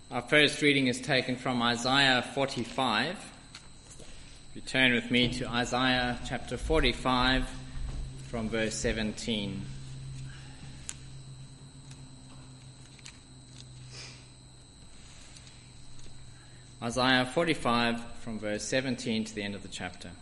Our first reading is taken from Isaiah 45. If you turn with me to Isaiah chapter 45 from verse 17. Isaiah 45 from verse 17 to the end of the chapter.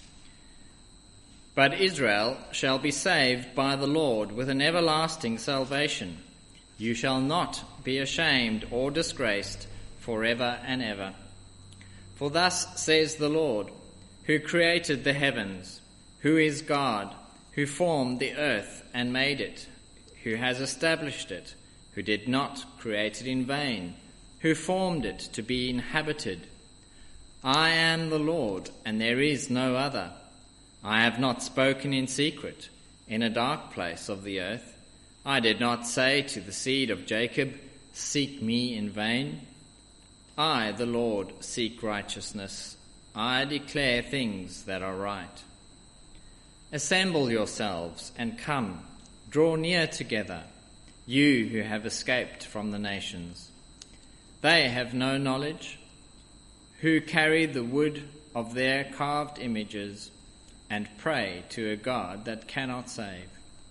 But Israel shall be saved by the Lord with an everlasting salvation. You shall not be ashamed or disgraced forever and ever. For thus says the Lord, who created the heavens, who is God, who formed the earth and made it, who has established it, who did not create it in vain, who formed it to be inhabited. I am the Lord, and there is no other. I have not spoken in secret, in a dark place of the earth. I did not say to the seed of Jacob, seek me in vain. I, the Lord, seek righteousness. I declare things that are right. Assemble yourselves and come, draw near together, you who have escaped from the nations. They have no knowledge, who carry the wood of their carved images and pray to a God that cannot save.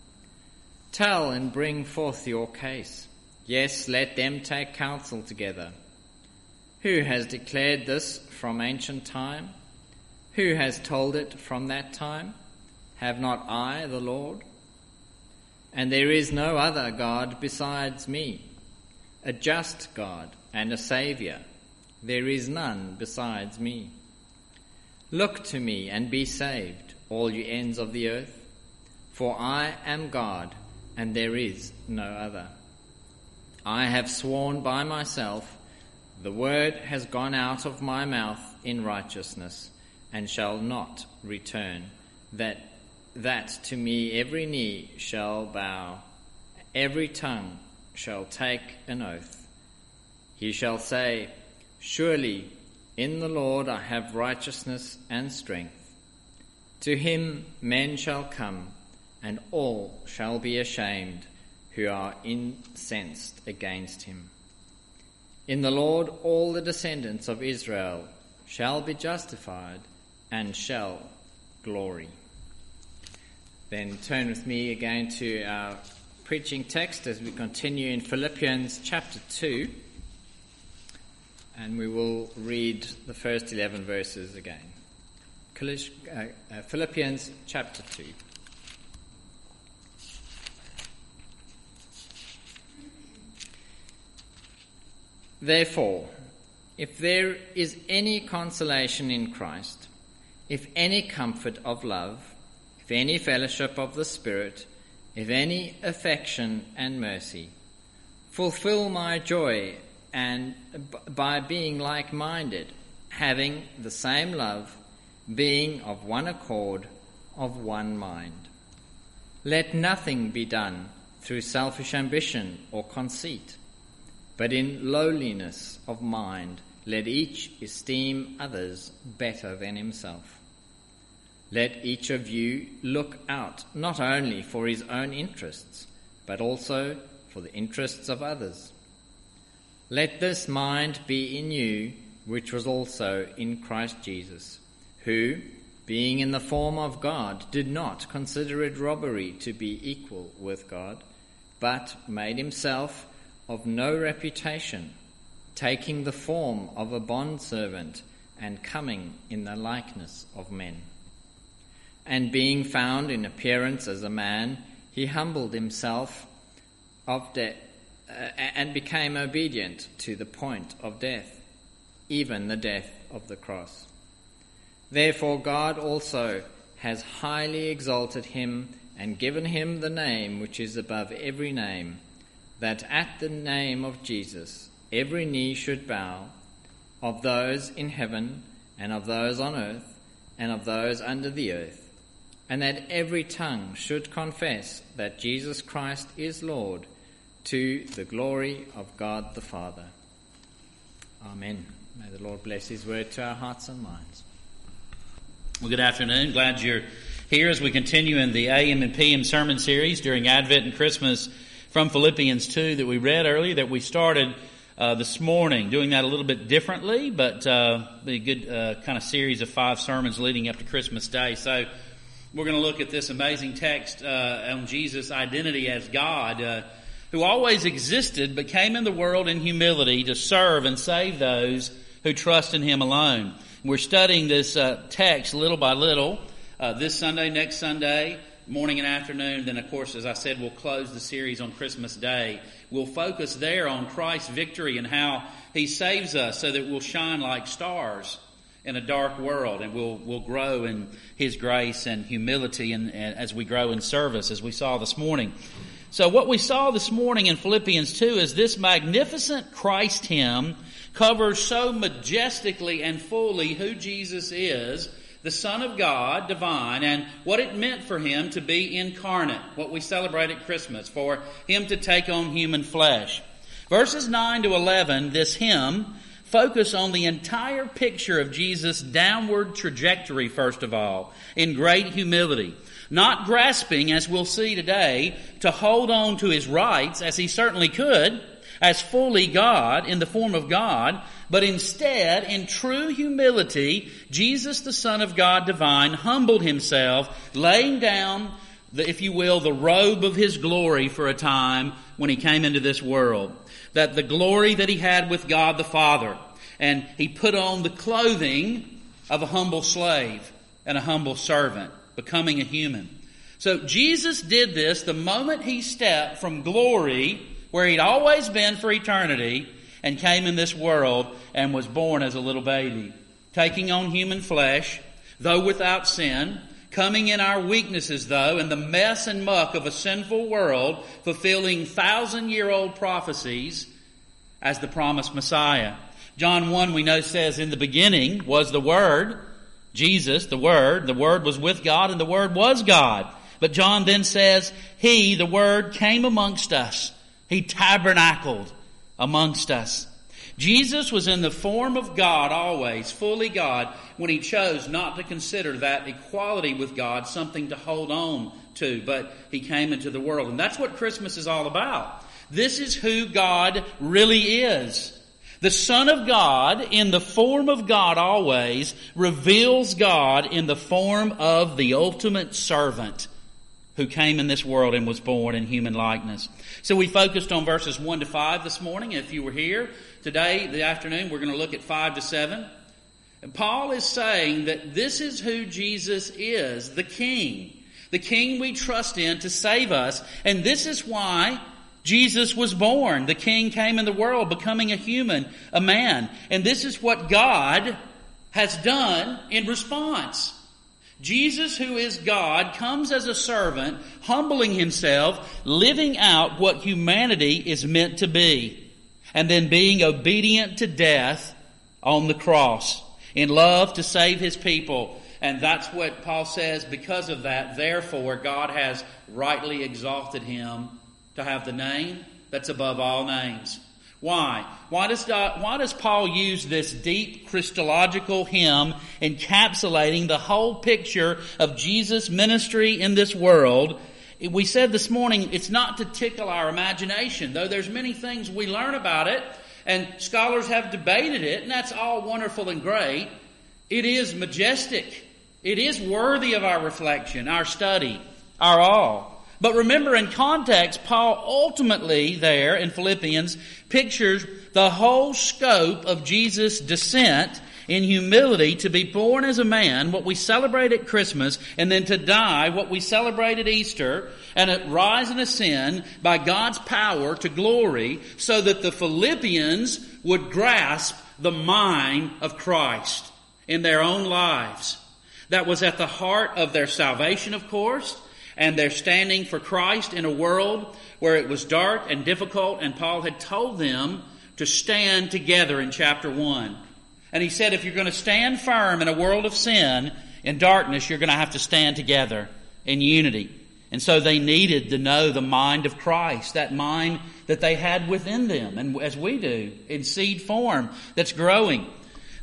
Tell and bring forth your case. Yes, let them take counsel together. Who has declared this from ancient time? Who has told it from that time? Have not I, the Lord? And there is no other God besides me, a just God and a Saviour. There is none besides me. Look to me and be saved, all you ends of the earth, for I am God, and there is no other. I have sworn by myself, the word has gone out of my mouth in righteousness, and shall not return, that to me every knee shall bow, every tongue shall take an oath. He shall say, surely in the Lord I have righteousness and strength. To him men shall come, and all shall be ashamed who are incensed against him. In the Lord all the descendants of Israel shall be justified and shall glory. Then turn with me again to our preaching text as we continue in Philippians chapter 2, and we will read the first 11 verses again. Philippians chapter 2. Therefore, if there is any consolation in Christ, if any comfort of love, if any fellowship of the Spirit, if any affection and mercy, fulfill my joy and by being like-minded, having the same love, being of one accord, of one mind. Let nothing be done through selfish ambition or conceit, but in lowliness of mind, let each esteem others better than himself. Let each of you look out not only for his own interests, but also for the interests of others. Let this mind be in you, which was also in Christ Jesus, who, being in the form of God, did not consider it robbery to be equal with God, but made himself of no reputation, taking the form of a bondservant and coming in the likeness of men. And being found in appearance as a man, he humbled himself and became obedient to the point of death, even the death of the cross. Therefore God also has highly exalted him and given him the name which is above every name, that at the name of Jesus every knee should bow, of those in heaven and of those on earth and of those under the earth, and that every tongue should confess that Jesus Christ is Lord, to the glory of God the Father. Amen. May the Lord bless his word to our hearts and minds. Well, good afternoon. Glad you're here as we continue in the AM and PM sermon series during Advent and Christmas from Philippians 2 that we read earlier, that we started this morning, doing that a little bit differently, but be a good kind of series of 5 sermons leading up to Christmas Day. So we're going to look at this amazing text on Jesus' identity as God, who always existed but came in the world in humility to serve and save those who trust in Him alone. We're studying this text little by little, this Sunday, next Sunday, morning and afternoon. Then, of course, as I said, we'll close the series on Christmas Day. We'll focus there on Christ's victory and how He saves us so that we'll shine like stars in a dark world, and we'll grow in His grace and humility and as we grow in service, as we saw this morning. So what we saw this morning in Philippians 2 is this magnificent Christ hymn covers so majestically and fully who Jesus is, the Son of God, divine, and what it meant for Him to be incarnate, what we celebrate at Christmas, for Him to take on human flesh. Verses 9 to 11, this hymn, focus on the entire picture of Jesus' downward trajectory, first of all, in great humility. Not grasping, as we'll see today, to hold on to His rights, as He certainly could, as fully God, in the form of God, but instead, in true humility, Jesus, the Son of God divine, humbled Himself, laying down, if you will, the robe of His glory for a time when He came into this world. That the glory that He had with God the Father, and He put on the clothing of a humble slave and a humble servant, becoming a human. So Jesus did this the moment He stepped from glory, where He'd always been for eternity, and came in this world and was born as a little baby, taking on human flesh, though without sin, coming in our weaknesses, though, in the mess and muck of a sinful world, fulfilling 1,000-year-old prophecies as the promised Messiah. John 1, we know, says, in the beginning was the Word, Jesus, the Word was with God, and the Word was God. But John then says, He, the Word, came amongst us. He tabernacled amongst us. Jesus was in the form of God always, fully God, when He chose not to consider that equality with God something to hold on to, but He came into the world. And that's what Christmas is all about. This is who God really is. The Son of God, in the form of God always, reveals God in the form of the ultimate servant who came in this world and was born in human likeness. So we focused on verses 1 to 5 this morning. If you were here today, the afternoon, we're going to look at 5 to 7. And Paul is saying that this is who Jesus is, the King we trust in to save us. And this is why Jesus was born. The King came in the world, becoming a human, a man. And this is what God has done in response. Jesus, who is God, comes as a servant, humbling Himself, living out what humanity is meant to be, and then being obedient to death on the cross, in love to save His people. And that's what Paul says, because of that, therefore, God has rightly exalted Him to have the name that's above all names. Why? Why does Paul use this deep Christological hymn encapsulating the whole picture of Jesus' ministry in this world? We said this morning, it's not to tickle our imagination, though there's many things we learn about it, and scholars have debated it, and that's all wonderful and great. It is majestic. It is worthy of our reflection, our study, our all. But remember, in context, Paul ultimately there in Philippians pictures the whole scope of Jesus' descent in humility to be born as a man, what we celebrate at Christmas, and then to die, what we celebrate at Easter, and rise and ascend by God's power to glory, so that the Philippians would grasp the mind of Christ in their own lives. That was at the heart of their salvation, of course, and their standing for Christ in a world where it was dark and difficult, and Paul had told them to stand together in chapter 1. And he said, if you're going to stand firm in a world of sin, in darkness, you're going to have to stand together in unity. And so they needed to know the mind of Christ, that mind that they had within them, and as we do, in seed form, that's growing.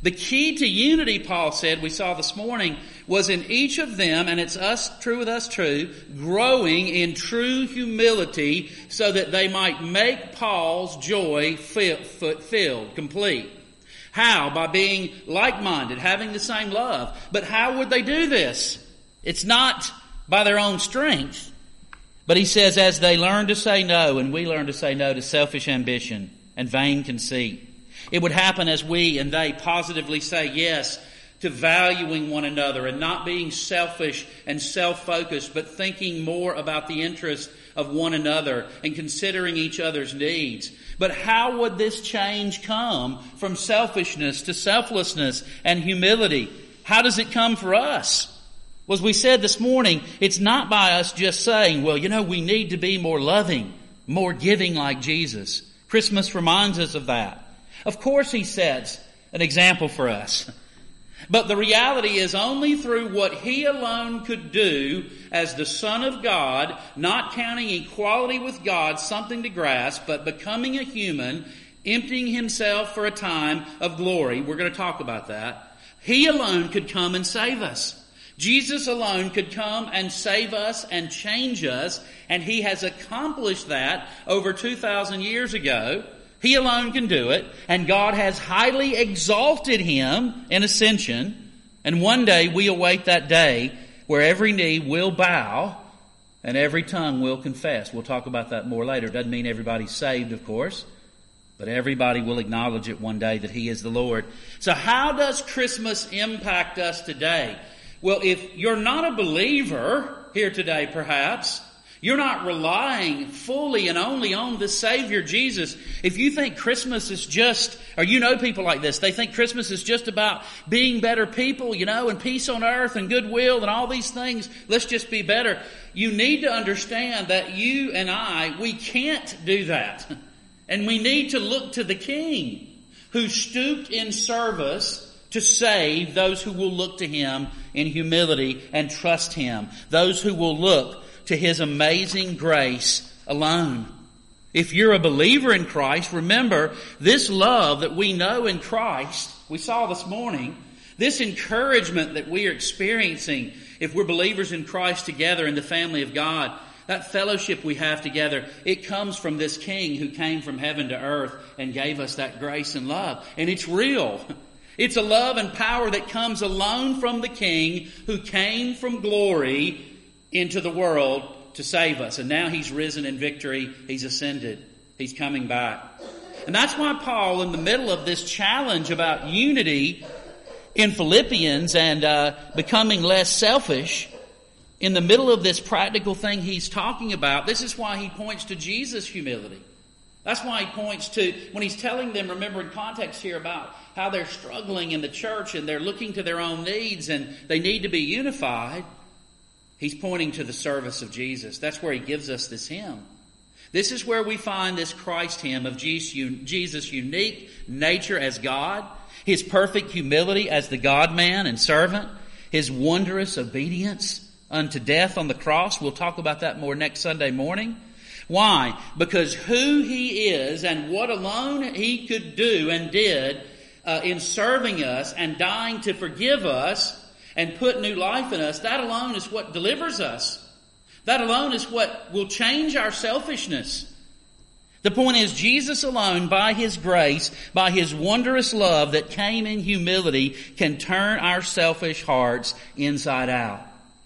The key to unity, Paul said, we saw this morning, was in each of them, and it's us, true with us true, growing in true humility so that they might make Paul's joy filled, complete. How? By being like-minded, having the same love. But how would they do this? It's not by their own strength. But he says, as they learn to say no, and we learn to say no to selfish ambition and vain conceit, it would happen as we and they positively say yes to valuing one another and not being selfish and self-focused, but thinking more about the interest of one another and considering each other's needs. But how would this change come from selfishness to selflessness and humility? How does it come for us? Well, as we said this morning, it's not by us just saying, well, we need to be more loving, more giving like Jesus. Christmas reminds us of that. Of course he sets an example for us. But the reality is only through what he alone could do as the Son of God, not counting equality with God something to grasp, but becoming a human, emptying himself for a time of glory. We're going to talk about that. He alone could come and save us. Jesus alone could come and save us and change us, and he has accomplished that over 2,000 years ago. He alone can do it, and God has highly exalted him in ascension, and one day we await that day where every knee will bow and every tongue will confess. We'll talk about that more later. Doesn't mean everybody's saved, of course, but everybody will acknowledge it one day that he is the Lord. So how does Christmas impact us today? Well, if you're not a believer here today, perhaps, you're not relying fully and only on the Savior Jesus. If you think Christmas is just, or people like this, they think Christmas is just about being better people, and peace on earth and goodwill and all these things. Let's just be better. You need to understand that you and we can't do that. And we need to look to the King who stooped in service to save those who will look to him in humility and trust him. Those who will look to his amazing grace alone. If you're a believer in Christ, remember this love that we know in Christ, we saw this morning, this encouragement that we are experiencing if we're believers in Christ together in the family of God, that fellowship we have together, it comes from this King who came from heaven to earth and gave us that grace and love. And it's real. It's a love and power that comes alone from the King who came from glory into the world to save us. And now he's risen in victory. He's ascended. He's coming back. And that's why Paul, in the middle of this challenge about unity in Philippians and becoming less selfish, in the middle of this practical thing he's talking about, this is why he points to Jesus' humility. That's why he points to, when he's telling them, remember in context here about how they're struggling in the church and they're looking to their own needs and they need to be unified, he's pointing to the service of Jesus. That's where he gives us this hymn. This is where we find this Christ hymn of Jesus' unique nature as God, his perfect humility as the God-man and servant, his wondrous obedience unto death on the cross. We'll talk about that more next Sunday morning. Why? Because who he is and what alone he could do and did in serving us and dying to forgive us and put new life in us, that alone is what delivers us. That alone is what will change our selfishness. The point is, Jesus alone, by his grace, by his wondrous love that came in humility, can turn our selfish hearts inside out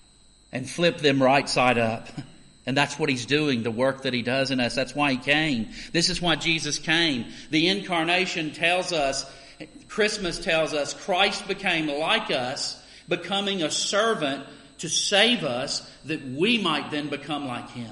and flip them right side up. And that's what he's doing, the work that he does in us. That's why he came. This is why Jesus came. The incarnation tells us, Christmas tells us, Christ became like us, becoming a servant to save us that we might then become like him.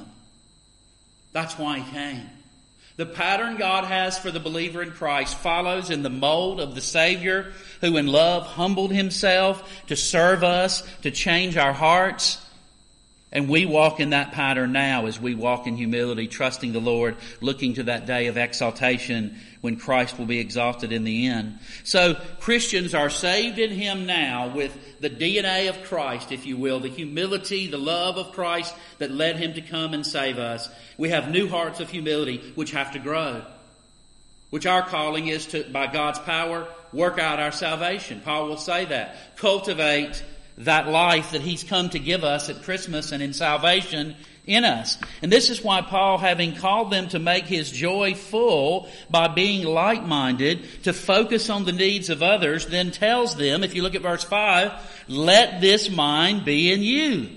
That's why he came. The pattern God has for the believer in Christ follows in the mold of the Savior who in love humbled himself to serve us, to change our hearts. And we walk in that pattern now as we walk in humility, trusting the Lord, looking to that day of exaltation when Christ will be exalted in the end. So Christians are saved in him now with the DNA of Christ, if you will, the humility, the love of Christ that led him to come and save us. We have new hearts of humility which have to grow, which our calling is to, by God's power, work out our salvation. Paul will say that. Cultivate that life that he's come to give us at Christmas and in salvation in us. And this is why Paul, having called them to make his joy full by being like-minded, to focus on the needs of others, then tells them, if you look at verse 5, let this mind be in you.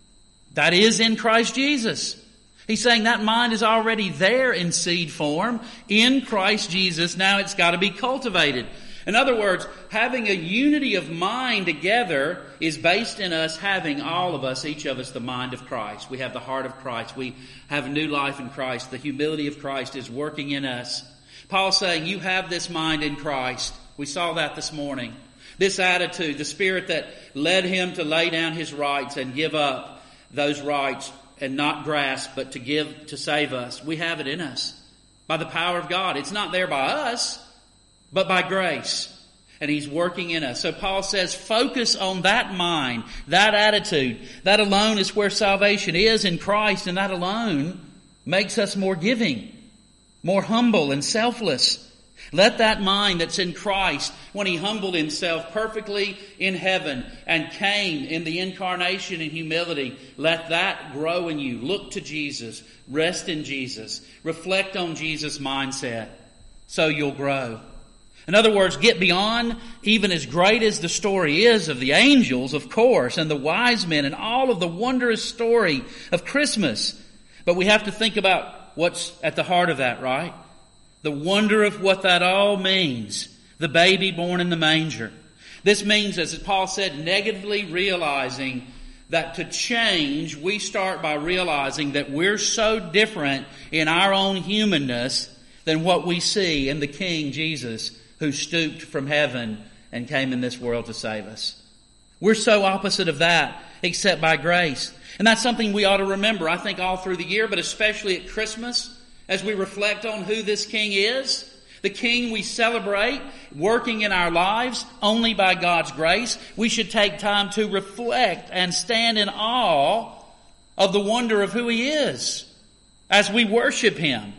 That is in Christ Jesus. He's saying that mind is already there in seed form in Christ Jesus. Now it's got to be cultivated. In other words, having a unity of mind together is based in us having, all of us, each of us, the mind of Christ. We have the heart of Christ. We have a new life in Christ. The humility of Christ is working in us. Paul's saying, you have this mind in Christ. We saw that this morning. This attitude, the spirit that led him to lay down his rights and give up those rights and not grasp, but to give to save us. We have it in us by the power of God. It's not there by us, but by grace. And he's working in us. So Paul says, focus on that mind, that attitude. That alone is where salvation is in Christ, and that alone makes us more giving, more humble and selfless. Let that mind that's in Christ, when he humbled himself perfectly in heaven and came in the incarnation in humility, let that grow in you. Look to Jesus. Rest in Jesus. Reflect on Jesus' mindset so you'll grow. In other words, get beyond even as great as the story is of the angels, of course, and the wise men and all of the wondrous story of Christmas. But we have to think about what's at the heart of that, right? The wonder of what that all means. The baby born in the manger. This means, as Paul said, negatively realizing that to change, we start by realizing that we're so different in our own humanness than what we see in the King Jesus, who stooped from heaven and came in this world to save us. We're so opposite of that, except by grace. And that's something we ought to remember, I think, all through the year, but especially at Christmas, as we reflect on who this King is. The King we celebrate, working in our lives only by God's grace. We should take time to reflect and stand in awe of the wonder of who He is as we worship Him.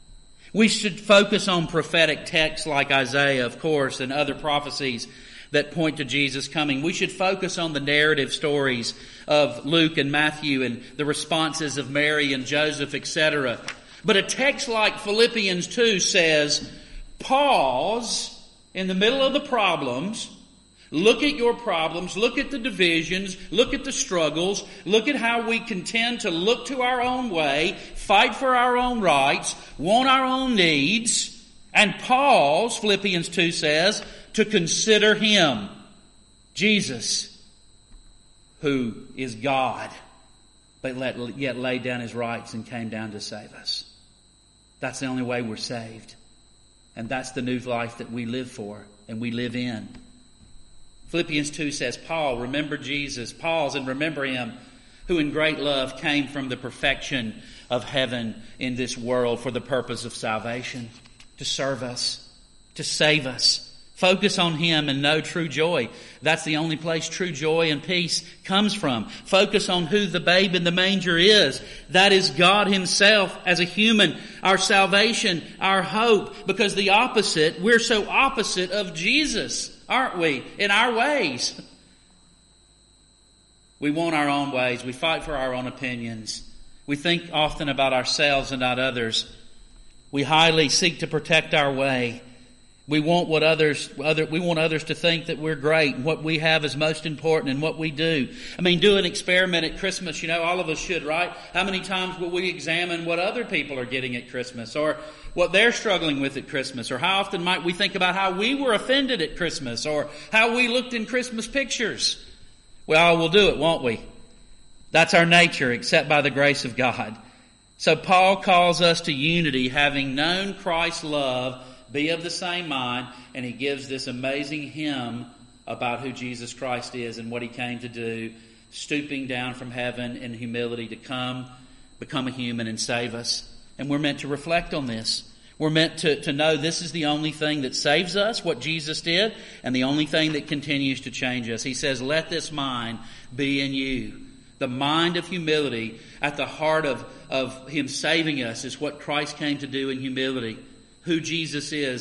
We should focus on prophetic texts like Isaiah, of course, and other prophecies that point to Jesus coming. We should focus on the narrative stories of Luke and Matthew and the responses of Mary and Joseph, etc. But a text like Philippians 2 says, pause in the middle of the problems. Look at your problems. Look at the divisions. Look at the struggles. Look at how we contend to look to our own way, fight for our own rights, want our own needs, and pause, Philippians 2 says, to consider Him, Jesus, who is God, but yet laid down His rights and came down to save us. That's the only way we're saved. And that's the new life that we live for and we live in. Philippians 2 says, Paul, remember Jesus. Pause and remember Him who in great love came from the perfection of heaven in this world for the purpose of salvation, to serve us, to save us. Focus on Him and know true joy. That's the only place true joy and peace comes from. Focus on who the babe in the manger is. That is God Himself as a human, our salvation, our hope. Because the opposite, we're so opposite of Jesus, aren't we? In our ways. We want our own ways. We fight for our own opinions. We think often about ourselves and not others. We highly seek to protect our way. We want we want others to think that we're great and what we have is most important and what we do. I mean, do an experiment at Christmas. You know, all of us should, right? How many times will we examine what other people are getting at Christmas or what they're struggling with at Christmas? Or how often might we think about how we were offended at Christmas or how we looked in Christmas pictures? Well, we'll do it, won't we? That's our nature, except by the grace of God. So Paul calls us to unity, having known Christ's love, be of the same mind, and he gives this amazing hymn about who Jesus Christ is and what He came to do, stooping down from heaven in humility to come, become a human and save us. And we're meant to reflect on this. We're meant to know this is the only thing that saves us, what Jesus did, and the only thing that continues to change us. He says, let this mind be in you. The mind of humility at the heart of Him saving us is what Christ came to do in humility. Who Jesus is,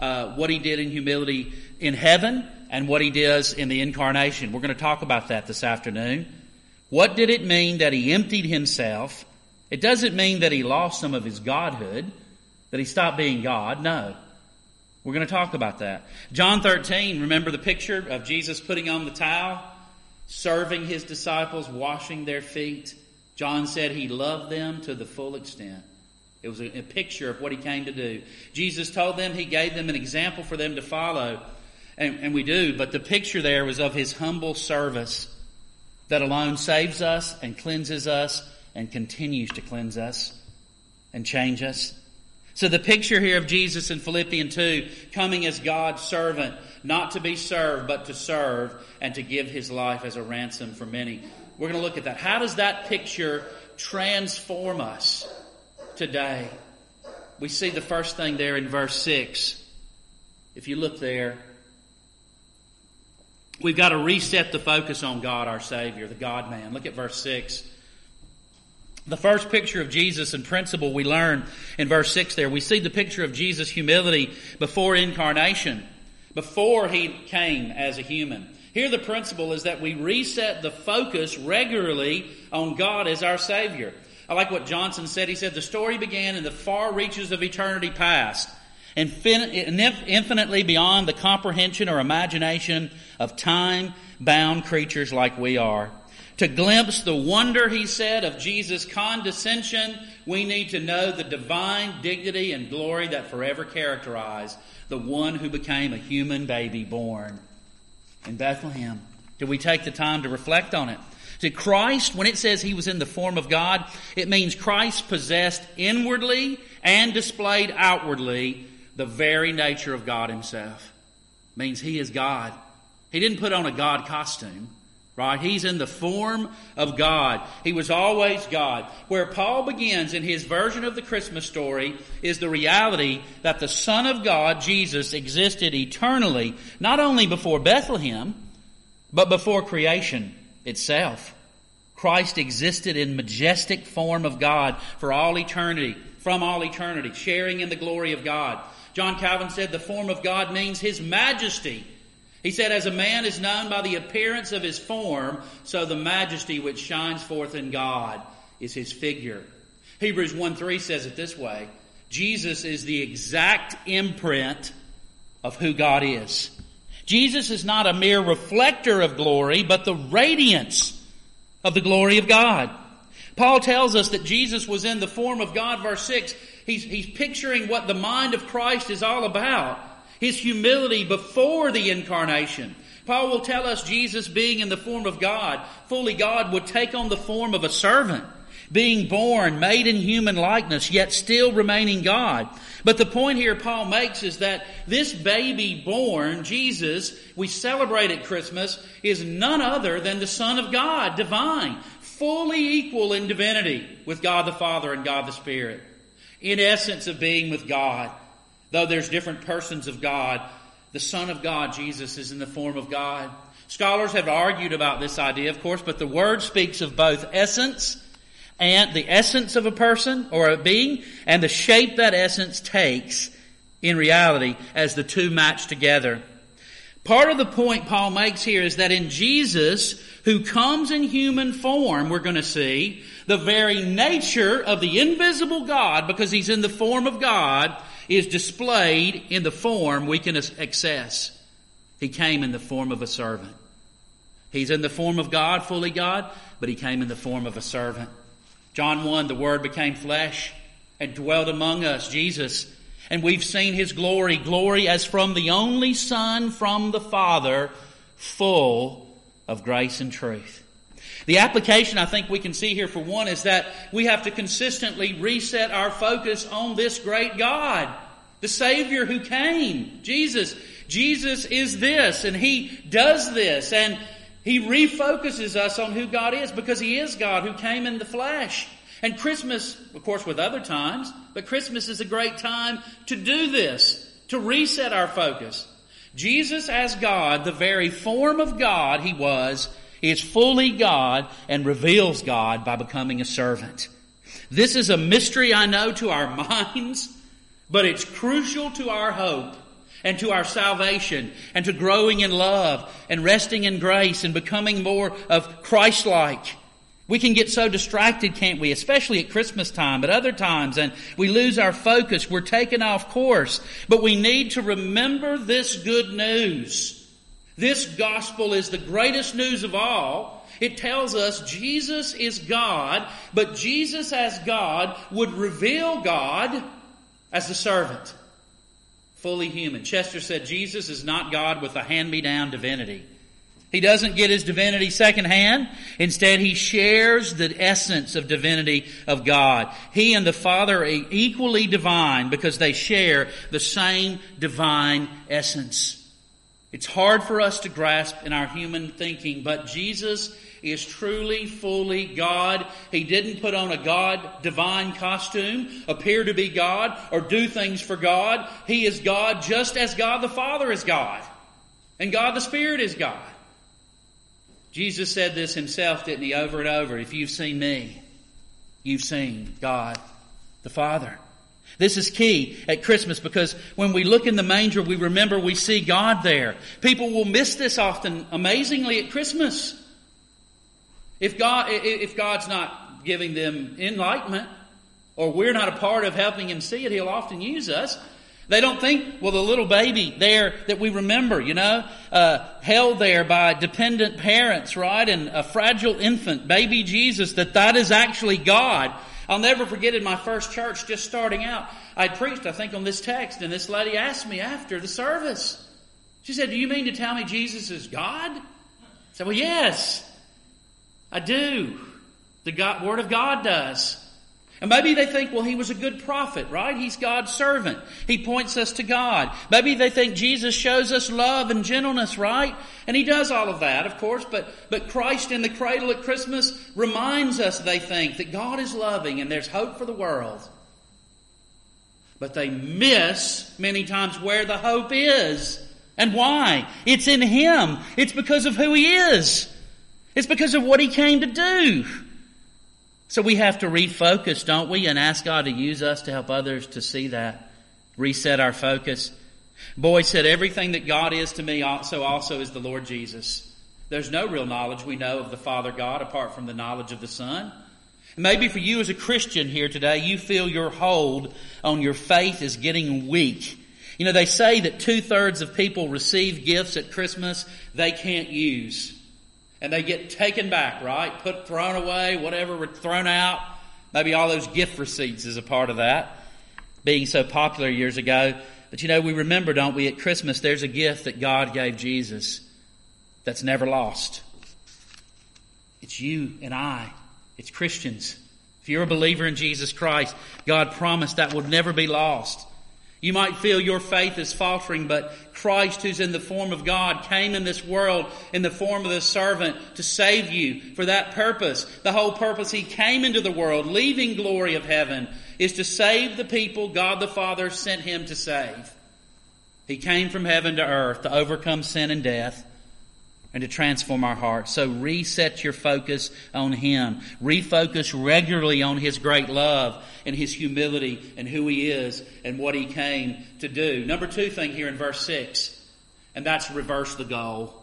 what he did in humility in heaven and what he does in the incarnation. We're going to talk about that this afternoon. What did it mean that he emptied himself? It doesn't mean that he lost some of his godhood, that he stopped being God. No. We're going to talk about that. John 13, remember the picture of Jesus putting on the towel, serving his disciples, washing their feet. John said he loved them to the full extent. It was a picture of what he came to do. Jesus told them, he gave them an example for them to follow. And we do, but the picture there was of his humble service that alone saves us and cleanses us and continues to cleanse us and change us. So the picture here of Jesus in Philippians 2, coming as God's servant, not to be served, but to serve and to give his life as a ransom for many. We're going to look at that. How does that picture transform us today? We see the first thing there in verse 6. If you look there, we've got to reset the focus on God, our Savior, the God-man. Look at verse 6. The first picture of Jesus and principle we learn in verse 6 there. We see the picture of Jesus' humility before incarnation, before he came as a human. Here the principle is that we reset the focus regularly on God as our Savior. I like what Johnson said. He said, the story began in the far reaches of eternity past, infinitely beyond the comprehension or imagination of time-bound creatures like we are. To glimpse the wonder, he said, of Jesus' condescension, we need to know the divine dignity and glory that forever characterize the one who became a human baby born in Bethlehem. Did we take the time to reflect on it? To Christ, when it says he was in the form of God, it means Christ possessed inwardly and displayed outwardly the very nature of God himself. It means he is God. He didn't put on a God costume. Right? He's in the form of God. He was always God. Where Paul begins in his version of the Christmas story is the reality that the Son of God, Jesus, existed eternally, not only before Bethlehem, but before creation itself. Christ existed in majestic form of God for all eternity, from all eternity, sharing in the glory of God. John Calvin said the form of God means his majesty. He said, as a man is known by the appearance of his form, so the majesty which shines forth in God is his figure. Hebrews 1:3 says it this way, Jesus is the exact imprint of who God is. Jesus is not a mere reflector of glory, but the radiance of the glory of God. Paul tells us that Jesus was in the form of God, verse 6. He's picturing what the mind of Christ is all about. His humility before the incarnation. Paul will tell us Jesus being in the form of God, fully God, would take on the form of a servant, being born, made in human likeness, yet still remaining God. But the point here Paul makes is that this baby born, Jesus, we celebrate at Christmas, is none other than the Son of God, divine, fully equal in divinity with God the Father and God the Spirit. In essence of being with God. Though there's different persons of God, the Son of God, Jesus, is in the form of God. Scholars have argued about this idea, of course, but the word speaks of both essence and the essence of a person or a being and the shape that essence takes in reality as the two match together. Part of the point Paul makes here is that in Jesus, who comes in human form, we're going to see the very nature of the invisible God, because he's in the form of God, is displayed in the form we can access. He came in the form of a servant. He's in the form of God, fully God, but he came in the form of a servant. John 1, the Word became flesh and dwelt among us, Jesus. And we've seen his glory, glory as from the only Son from the Father, full of grace and truth. The application I think we can see here for one is that we have to consistently reset our focus on this great God, the Savior who came, Jesus. Jesus is this and he does this and he refocuses us on who God is because he is God who came in the flesh. And Christmas, of course, with other times, but Christmas is a great time to do this, to reset our focus. Jesus as God, the very form of God he was, is fully God and reveals God by becoming a servant. This is a mystery, I know, to our minds, but it's crucial to our hope. and to our salvation and to growing in love and resting in grace and becoming more of Christ-like. We can get so distracted, can't we? Especially at Christmas time, but other times, and we lose our focus. We're taken off course. But we need to remember this good news. This gospel is the greatest news of all. It tells us Jesus is God, but Jesus as God would reveal God as the servant, fully human. Chester said Jesus is not God with a hand-me-down divinity. He doesn't get His divinity secondhand. Instead, He shares the essence of divinity of God. He and the Father are equally divine because they share the same divine essence. It's hard for us to grasp in our human thinking, but Jesus is truly, fully God. He didn't put on a God divine costume, appear to be God, or do things for God. He is God just as God the Father is God. And God the Spirit is God. Jesus said this Himself, didn't He, over and over? If you've seen me, you've seen God the Father. This is key at Christmas because when we look in the manger, we remember we see God there. People will miss this often, amazingly, at Christmas. If God's not giving them enlightenment, or we're not a part of helping Him see it, He'll often use us. They don't think, well, the little baby there that we remember, held there by dependent parents, right? And a fragile infant, baby Jesus, that is actually God. I'll never forget in my first church just starting out, I preached, I think, on this text, and this lady asked me after the service. She said, "Do you mean to tell me Jesus is God?" I said, "Well, yes, I do. The Word of God does." And maybe they think, well, He was a good prophet, right? He's God's servant. He points us to God. Maybe they think Jesus shows us love and gentleness, right? And He does all of that, of course. But Christ in the cradle at Christmas reminds us, they think, that God is loving and there's hope for the world. But they miss many times where the hope is. And why? It's in Him. It's because of who He is. It's because of what He came to do. So we have to refocus, don't we? And ask God to use us to help others to see that. Reset our focus. Boyd said, everything that God is to me, so also is the Lord Jesus. There's no real knowledge we know of the Father God apart from the knowledge of the Son. Maybe for you as a Christian here today, you feel your hold on your faith is getting weak. They say that 2/3 of people receive gifts at Christmas they can't use. And they get taken back, right? Thrown away, whatever, thrown out. Maybe all those gift receipts is a part of that, being so popular years ago. But we remember, don't we, at Christmas, there's a gift that God gave Jesus that's never lost. It's you and I. It's Christians. If you're a believer in Jesus Christ, God promised that would never be lost. You might feel your faith is faltering, but Christ, who's in the form of God, came in this world in the form of the servant to save you for that purpose. The whole purpose He came into the world, leaving glory of heaven, is to save the people God the Father sent Him to save. He came from heaven to earth to overcome sin and death and to transform our hearts. So reset your focus on Him. Refocus regularly on His great love and His humility and who He is and what He came to do. Number 2 thing here in verse 6, and that's reverse the goal.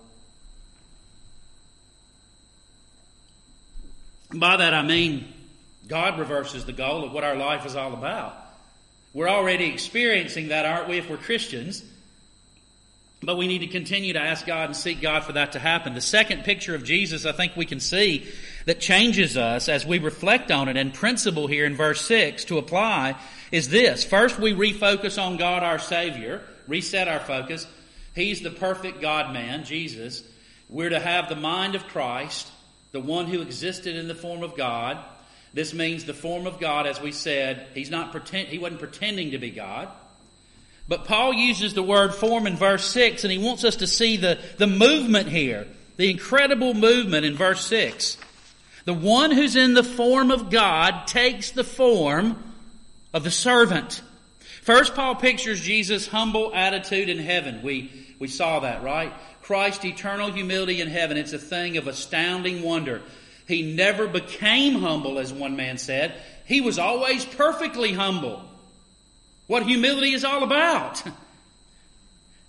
By that I mean God reverses the goal of what our life is all about. We're already experiencing that, aren't we, if we're Christians? But we need to continue to ask God and seek God for that to happen. The second picture of Jesus I think we can see that changes us as we reflect on it, and principle here in verse 6 to apply is this. First, we refocus on God our Savior, reset our focus. He's the perfect God-man, Jesus. We're to have the mind of Christ, the one who existed in the form of God. This means the form of God, as we said, he wasn't pretending to be God. But Paul uses the word form in verse 6, and he wants us to see the movement here, the incredible movement in verse 6. The one who's in the form of God takes the form of the servant. First, Paul pictures Jesus' humble attitude in heaven. We saw that, right? Christ's eternal humility in heaven. It's a thing of astounding wonder. He never became humble, as one man said. He was always perfectly humble. What humility is all about.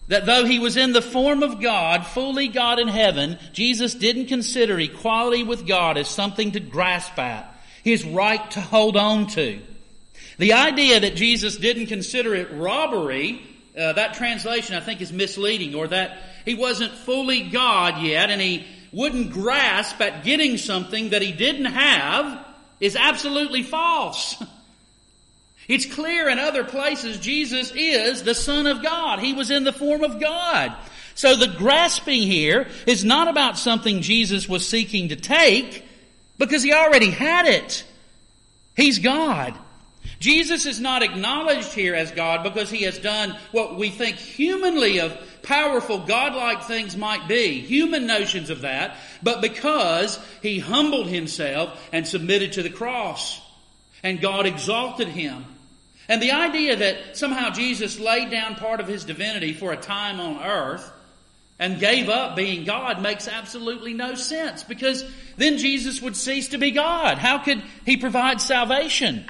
That though he was in the form of God, fully God in heaven, Jesus didn't consider equality with God as something to grasp at, his right to hold on to. The idea that Jesus didn't consider it robbery, that translation I think is misleading, or that he wasn't fully God yet and he wouldn't grasp at getting something that he didn't have, is absolutely false. It's clear in other places Jesus is the Son of God. He was in the form of God. So the grasping here is not about something Jesus was seeking to take, because he already had it. He's God. Jesus is not acknowledged here as God because he has done what we think humanly of powerful godlike things might be, human notions of that, but because he humbled himself and submitted to the cross, and God exalted him. And the idea that somehow Jesus laid down part of his divinity for a time on earth and gave up being God makes absolutely no sense, because then Jesus would cease to be God. How could he provide salvation?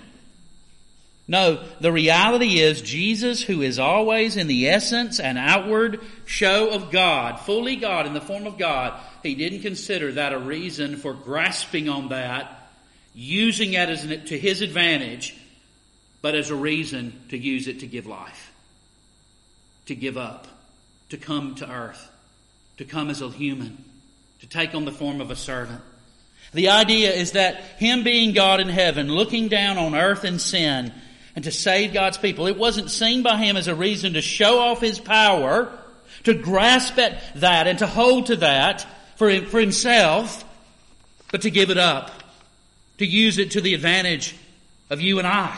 No, the reality is Jesus, who is always in the essence and outward show of God, fully God in the form of God, he didn't consider that a reason for grasping on that, using it as to his advantage, but as a reason to use it to give life, to give up, to come to earth, to come as a human, to take on the form of a servant. The idea is that him being God in heaven, looking down on earth and sin, and to save God's people, it wasn't seen by him as a reason to show off his power, to grasp at that and to hold to that for himself, but to give it up, to use it to the advantage of you and I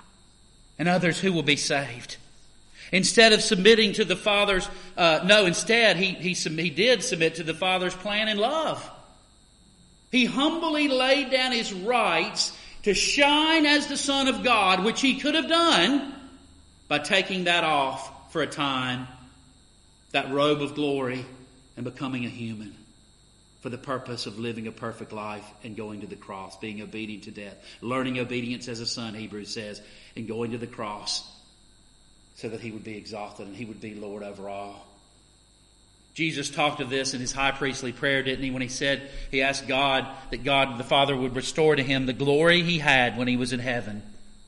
and others who will be saved. Instead of submitting to the Father's, instead he did submit to the Father's plan and love. He humbly laid down his rights to shine as the Son of God, which he could have done by taking that off for a time, that robe of glory, and becoming a human for the purpose of living a perfect life and going to the cross, being obedient to death, learning obedience as a son, Hebrews says, and going to the cross so that he would be exalted and he would be Lord over all. Jesus talked of this in his high priestly prayer, didn't he, when he asked God that God the Father would restore to him the glory he had when he was in heaven,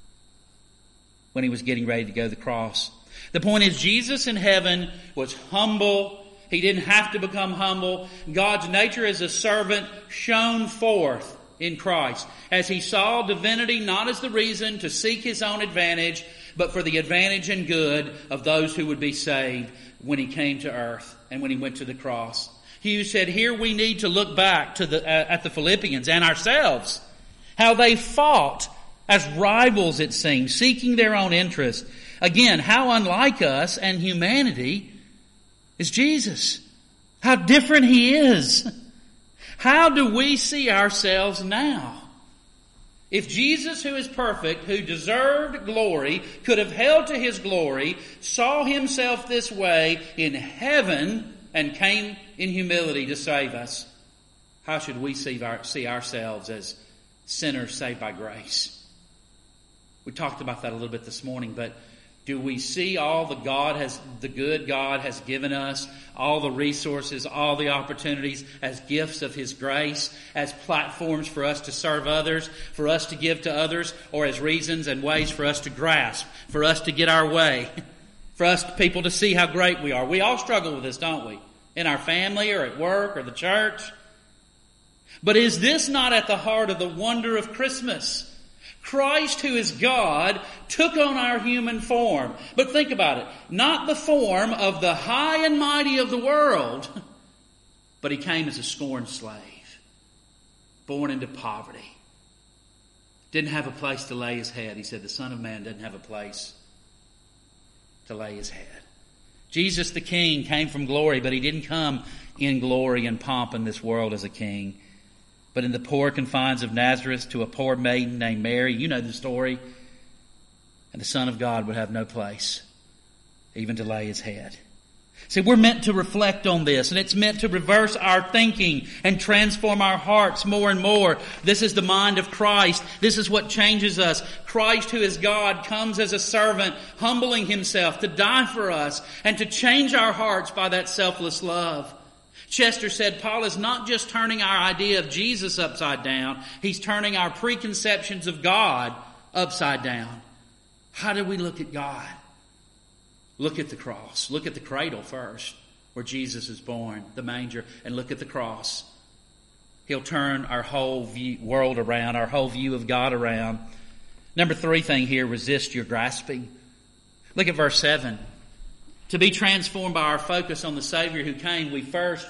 when he was getting ready to go to the cross. The point is, Jesus in heaven was humble. He didn't have to become humble. God's nature as a servant shone forth in Christ as he saw divinity not as the reason to seek his own advantage, but for the advantage and good of those who would be saved when he came to earth and when he went to the cross. Hughes said, here we need to look back to at the Philippians and ourselves, how they fought as rivals, it seems, seeking their own interest. Again, how unlike us and humanity is Jesus. How different he is. How do we see ourselves now? If Jesus, who is perfect, who deserved glory, could have held to his glory, saw himself this way in heaven and came in humility to save us, how should we see ourselves as sinners saved by grace? We talked about that a little bit this morning, but do we see all the good God has given us, all the resources, all the opportunities as gifts of his grace, as platforms for us to serve others, for us to give to others, or as reasons and ways for us to grasp, for us to get our way, for us people to see how great we are? We all struggle with this, don't we? In our family or at work or the church. But is this not at the heart of the wonder of Christmas? Christ, who is God, took on our human form. But think about it. Not the form of the high and mighty of the world, but he came as a scorned slave, born into poverty. Didn't have a place to lay his head. He said the Son of Man doesn't have a place to lay his head. Jesus the King came from glory, but he didn't come in glory and pomp in this world as a king, but in the poor confines of Nazareth to a poor maiden named Mary. You know the story. And the Son of God would have no place, even to lay his head. See, we're meant to reflect on this, and it's meant to reverse our thinking and transform our hearts more and more. This is the mind of Christ. This is what changes us. Christ, who is God, comes as a servant, humbling himself to die for us and to change our hearts by that selfless love. Chester said Paul is not just turning our idea of Jesus upside down, he's turning our preconceptions of God upside down. How do we look at God? Look at the cross. Look at the cradle first, where Jesus is born, the manger, and look at the cross. He'll turn our whole world around, our whole view of God around. Number 3 thing here, resist your grasping. Look at verse 7. To be transformed by our focus on the Savior who came, we first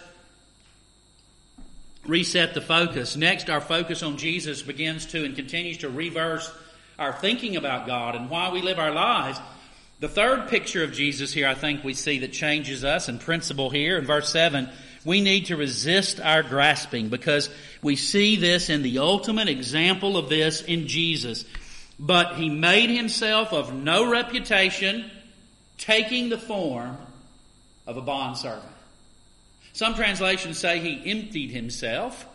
reset the focus. Next, our focus on Jesus begins to and continues to reverse our thinking about God and why we live our lives. The third picture of Jesus here, I think we see that changes us, and principle here in verse 7, we need to resist our grasping, because we see this in the ultimate example of this in Jesus. But he made himself of no reputation, taking the form of a bondservant. Some translations say he emptied himself.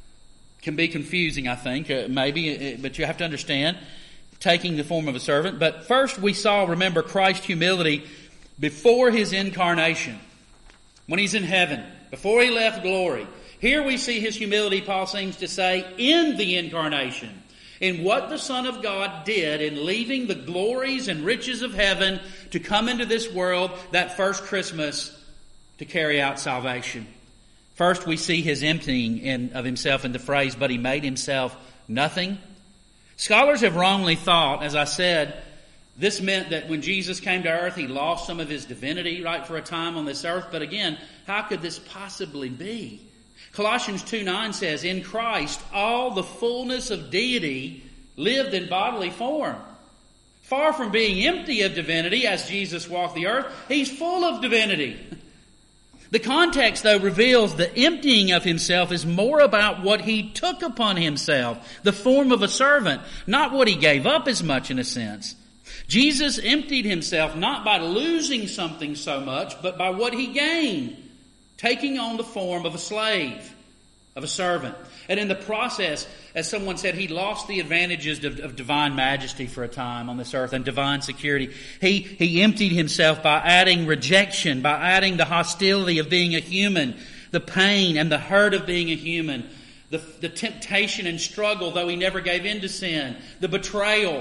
Can be confusing, I think, maybe, but you have to understand, taking the form of a servant. But first we saw, remember, Christ's humility before his incarnation. When he's in heaven, before he left glory. Here we see his humility, Paul seems to say, in the incarnation. In what the Son of God did in leaving the glories and riches of heaven to come into this world that first Christmas to carry out salvation. First we see his emptying of himself in the phrase, but he made himself nothing. Scholars have wrongly thought, as I said, this meant that when Jesus came to earth, he lost some of his divinity, right, for a time on this earth. But again, how could this possibly be? Colossians 2:9 says, in Christ all the fullness of deity lived in bodily form. Far from being empty of divinity as Jesus walked the earth, he's full of divinity. The context, though, reveals the emptying of himself is more about what he took upon himself, the form of a servant, not what he gave up as much in a sense. Jesus emptied himself not by losing something so much, but by what he gained, taking on the form of a slave, of a servant. And in the process, as someone said, he lost the advantages of divine majesty for a time on this earth and divine security. He emptied himself by adding rejection, by adding the hostility of being a human, the pain and the hurt of being a human, the temptation and struggle, though he never gave in to sin, the betrayal.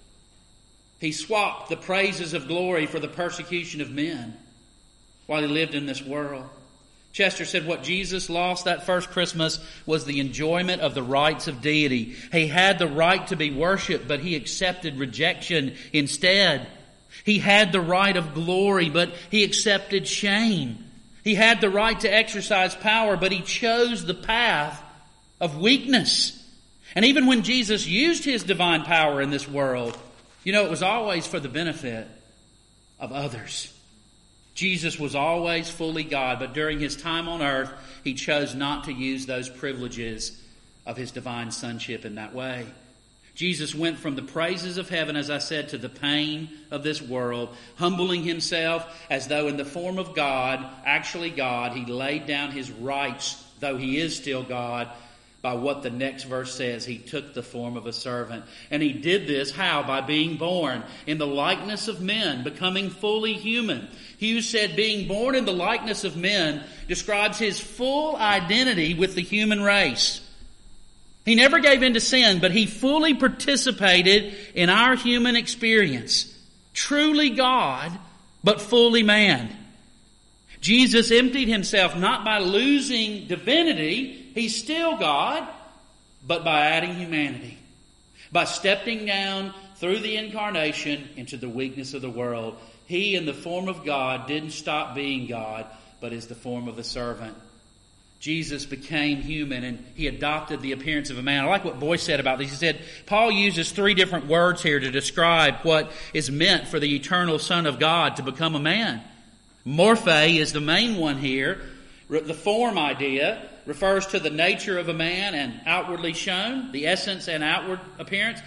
He swapped the praises of glory for the persecution of men while he lived in this world. Chester said what Jesus lost that first Christmas was the enjoyment of the rights of deity. He had the right to be worshipped, but he accepted rejection instead. He had the right of glory, but he accepted shame. He had the right to exercise power, but he chose the path of weakness. And even when Jesus used his divine power in this world, it was always for the benefit of others. Jesus was always fully God, but during his time on earth, he chose not to use those privileges of his divine sonship in that way. Jesus went from the praises of heaven, as I said, to the pain of this world, humbling himself as though in the form of God, actually God, he laid down his rights, though he is still God, by what the next verse says. He took the form of a servant. And he did this, how? By being born in the likeness of men, becoming fully human. Hughes said being born in the likeness of men describes his full identity with the human race. He never gave in to sin, but he fully participated in our human experience. Truly God, but fully man. Jesus emptied himself not by losing divinity, he's still God, but by adding humanity. By stepping down through the incarnation into the weakness of the world. He, in the form of God, didn't stop being God, but is the form of a servant. Jesus became human and he adopted the appearance of a man. I like what Boyce said about this. He said, Paul uses 3 different words here to describe what is meant for the eternal Son of God to become a man. Morphe is the main one here. The form idea refers to the nature of a man and outwardly shown, the essence and outward appearance.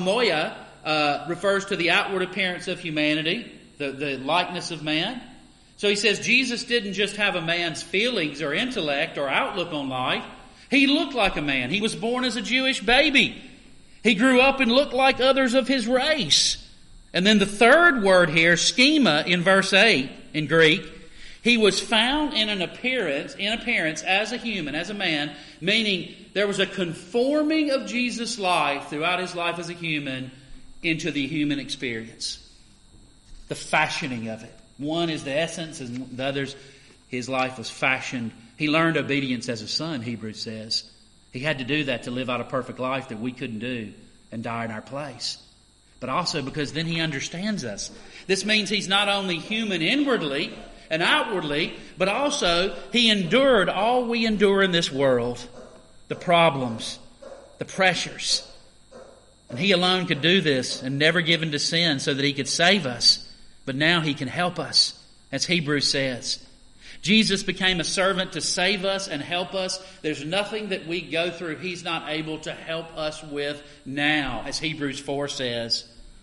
Homoia refers to the outward appearance of humanity, the likeness of man. So he says Jesus didn't just have a man's feelings or intellect or outlook on life. He looked like a man. He was born as a Jewish baby. He grew up and looked like others of his race. And then the third word here, schema, in verse 8 in Greek, he was found in appearance as a human, as a man, meaning there was a conforming of Jesus' life throughout his life as a human into the human experience. The fashioning of it. One is the essence, and the other's his life was fashioned. He learned obedience as a son, Hebrews says. He had to do that to live out a perfect life that we couldn't do and die in our place. But also because then he understands us. This means he's not only human inwardly and outwardly, but also he endured all we endure in this world. The problems, the pressures. And he alone could do this and never give in to sin so that he could save us. But now he can help us, as Hebrews says. Jesus became a servant to save us and help us. There's nothing that we go through he's not able to help us with now, as Hebrews 4 says.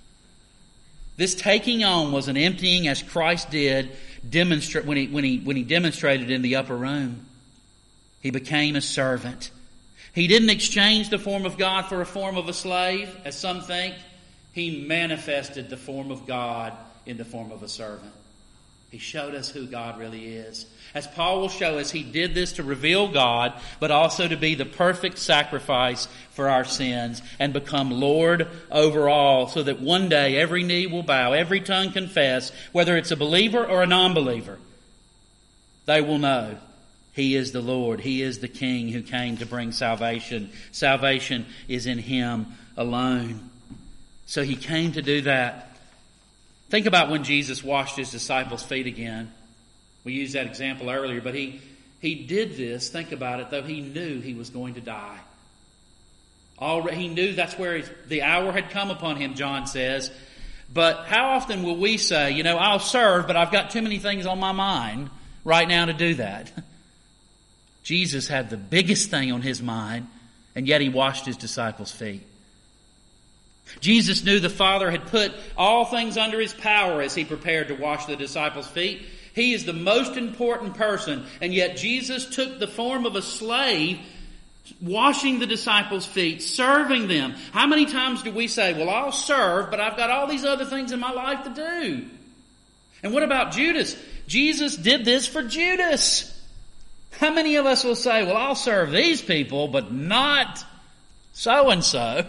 This taking on was an emptying as Christ did when he demonstrated in the upper room. He became a servant. He didn't exchange the form of God for a form of a slave, as some think. He manifested the form of God in the form of a servant. He showed us who God really is. As Paul will show us, he did this to reveal God, but also to be the perfect sacrifice for our sins and become Lord over all, so that one day every knee will bow, every tongue confess, whether it's a believer or a non-believer. They will know he is the Lord. He is the King who came to bring salvation. Salvation is in him alone. So he came to do that. Think about when Jesus washed his disciples' feet again. We used that example earlier, but he did this, think about it, though he knew he was going to die. Already, he knew that's where the hour had come upon him, John says. But how often will we say, I'll serve, but I've got too many things on my mind right now to do that? Jesus had the biggest thing on his mind, and yet he washed his disciples' feet. Jesus knew the Father had put all things under his power as he prepared to wash the disciples' feet. He is the most important person, and yet Jesus took the form of a slave, washing the disciples' feet, serving them. How many times do we say, well, I'll serve, but I've got all these other things in my life to do? And what about Judas? Jesus did this for Judas. How many of us will say, well, I'll serve these people, but not so-and-so?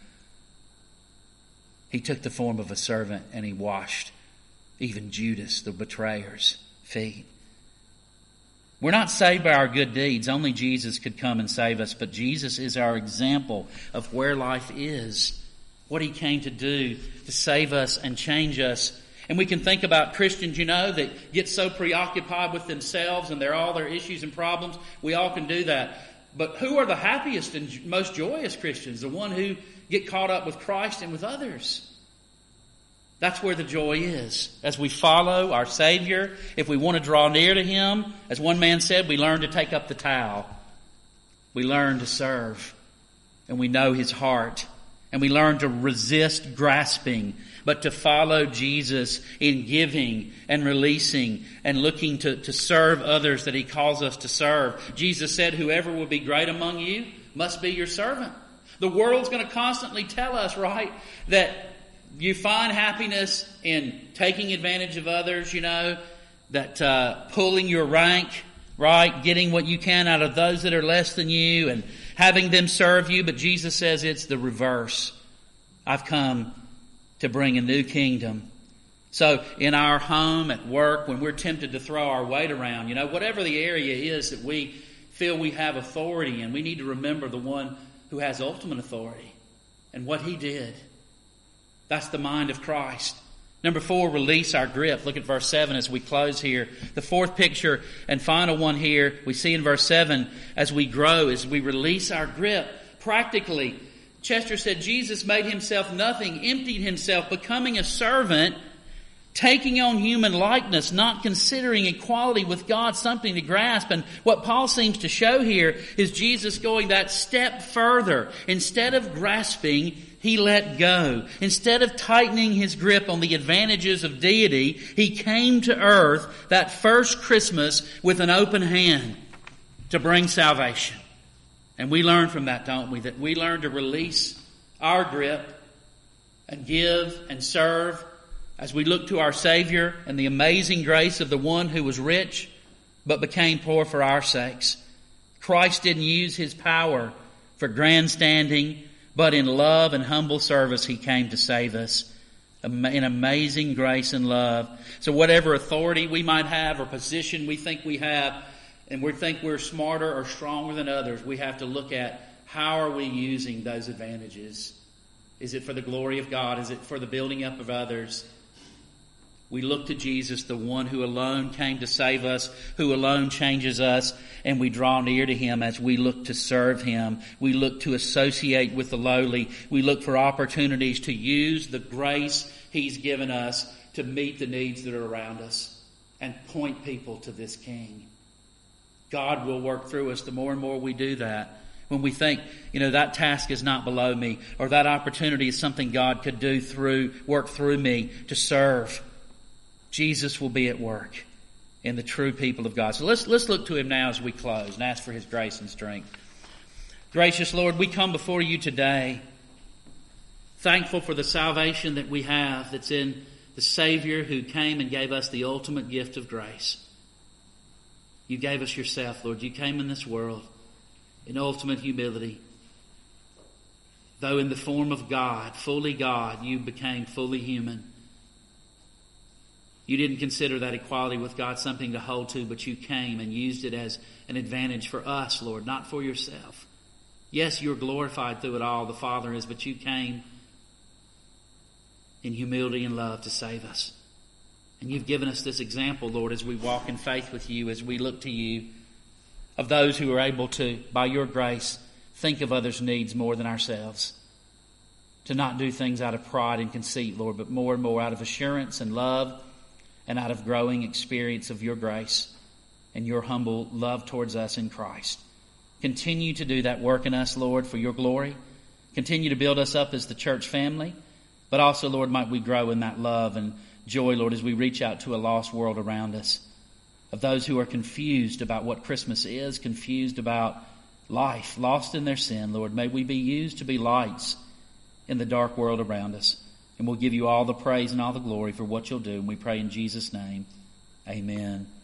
He took the form of a servant and he washed even Judas, the betrayer's feet. We're not saved by our good deeds. Only Jesus could come and save us. But Jesus is our example of where life is. What he came to do to save us and change us. And we can think about Christians, that get so preoccupied with themselves and all their issues and problems. We all can do that. But who are the happiest and most joyous Christians? The one who get caught up with Christ and with others. That's where the joy is. As we follow our Savior, if we want to draw near to him, as one man said, we learn to take up the towel. We learn to serve. And we know his heart. And we learn to resist grasping, but to follow Jesus in giving and releasing and looking to serve others that he calls us to serve. Jesus said, whoever will be great among you must be your servant. The world's going to constantly tell us, right, that you find happiness in taking advantage of others, that pulling your rank, right, getting what you can out of those that are less than you and having them serve you. But Jesus says it's the reverse. I've come to bring a new kingdom. So in our home, at work, when we're tempted to throw our weight around, whatever the area is that we feel we have authority in, we need to remember the one who has ultimate authority and what he did. That's the mind of Christ. Number 4, release our grip. Look at verse 7 as we close here. The fourth picture and final one here, we see in verse 7, as we grow, as we release our grip. Practically, Chester said, Jesus made himself nothing, emptied himself, becoming a servant, taking on human likeness, not considering equality with God something to grasp. And what Paul seems to show here is Jesus going that step further. Instead of grasping, He let go. Instead of tightening his grip on the advantages of deity, he came to earth that first Christmas with an open hand to bring salvation. And we learn from that, don't we? That we learn to release our grip and give and serve as we look to our Savior and the amazing grace of the one who was rich but became poor for our sakes. Christ didn't use his power for grandstanding, but in love and humble service he came to save us. In amazing grace and love. So whatever authority we might have or position we think we have, and we think we're smarter or stronger than others, we have to look at how are we using those advantages. Is it for the glory of God? Is it for the building up of others? We look to Jesus, the one who alone came to save us, who alone changes us, and we draw near to him as we look to serve him. We look to associate with the lowly. We look for opportunities to use the grace he's given us to meet the needs that are around us and point people to this King. God will work through us the more and more we do that. When we think, that task is not below me, or that opportunity is something God could work through me to serve, Jesus will be at work in the true people of God. So let's look to him now as we close and ask for his grace and strength. Gracious Lord, we come before you today thankful for the salvation that we have that's in the Savior who came and gave us the ultimate gift of grace. You gave us yourself, Lord. You came in this world in ultimate humility. Though in the form of God, you became fully human. You didn't consider that equality with God something to hold to, but you came and used it as an advantage for us, Lord, not for yourself. Yes, you're glorified through it all, the Father is, but you came in humility and love to save us. And you've given us this example, Lord, as we walk in faith with you, as we look to you, of those who are able to, by your grace, think of others' needs more than ourselves. To not do things out of pride and conceit, Lord, but more and more out of assurance and love, and out of growing experience of your grace and your humble love towards us in Christ. Continue to do that work in us, Lord, for your glory. Continue to build us up as the church family. But also, Lord, might we grow in that love and joy, Lord, as we reach out to a lost world around us. Of those who are confused about what Christmas is, confused about life, lost in their sin, Lord, may we be used to be lights in the dark world around us. And we'll give you all the praise and all the glory for what you'll do. And we pray in Jesus' name. Amen.